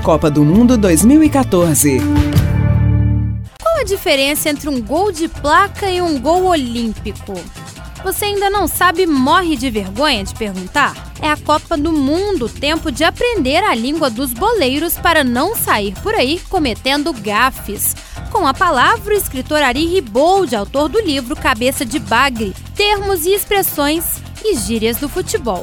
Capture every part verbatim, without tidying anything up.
Copa do Mundo dois mil e quatorze. Qual a diferença entre um gol de placa e um gol olímpico? Você ainda não sabe e morre de vergonha de perguntar? É a Copa do Mundo, tempo de aprender a língua dos boleiros para não sair por aí cometendo gafes. Com a palavra, o escritor Ari Ribold, autor do livro Cabeça de Bagre, termos e expressões e gírias do futebol.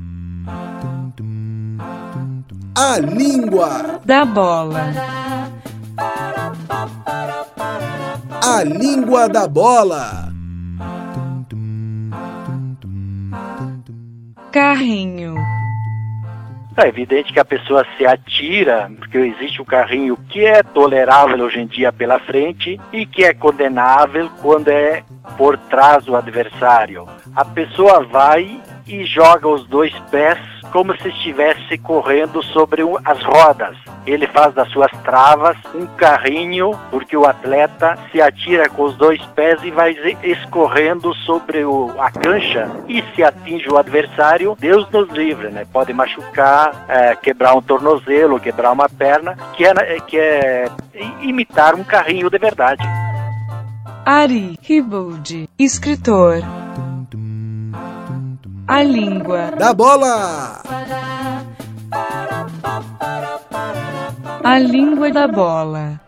A língua da bola. A língua da bola. Carrinho. É evidente que a pessoa se atira, porque existe um carrinho que é tolerável hoje em dia pela frente e que é condenável quando é por trás do adversário. A pessoa vai e joga os dois pés como se estivesse correndo sobre as rodas. Ele faz das suas travas um carrinho, porque o atleta se atira com os dois pés e vai escorrendo sobre o, a cancha, e se atinge o adversário, Deus nos livre, né? Pode machucar, é, quebrar um tornozelo, quebrar uma perna, que é, que é imitar um carrinho de verdade. Ari Ribold, escritor. A língua da bola. A língua da bola.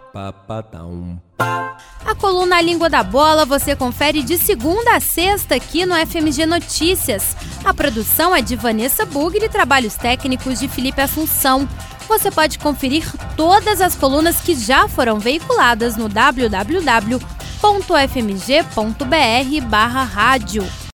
A coluna A Língua da Bola você confere de segunda a sexta aqui no F M G Notícias. A produção é de Vanessa Bugre e trabalhos técnicos de Felipe Assunção. Você pode conferir todas as colunas que já foram veiculadas no w w w ponto f m g ponto b r barra rádio.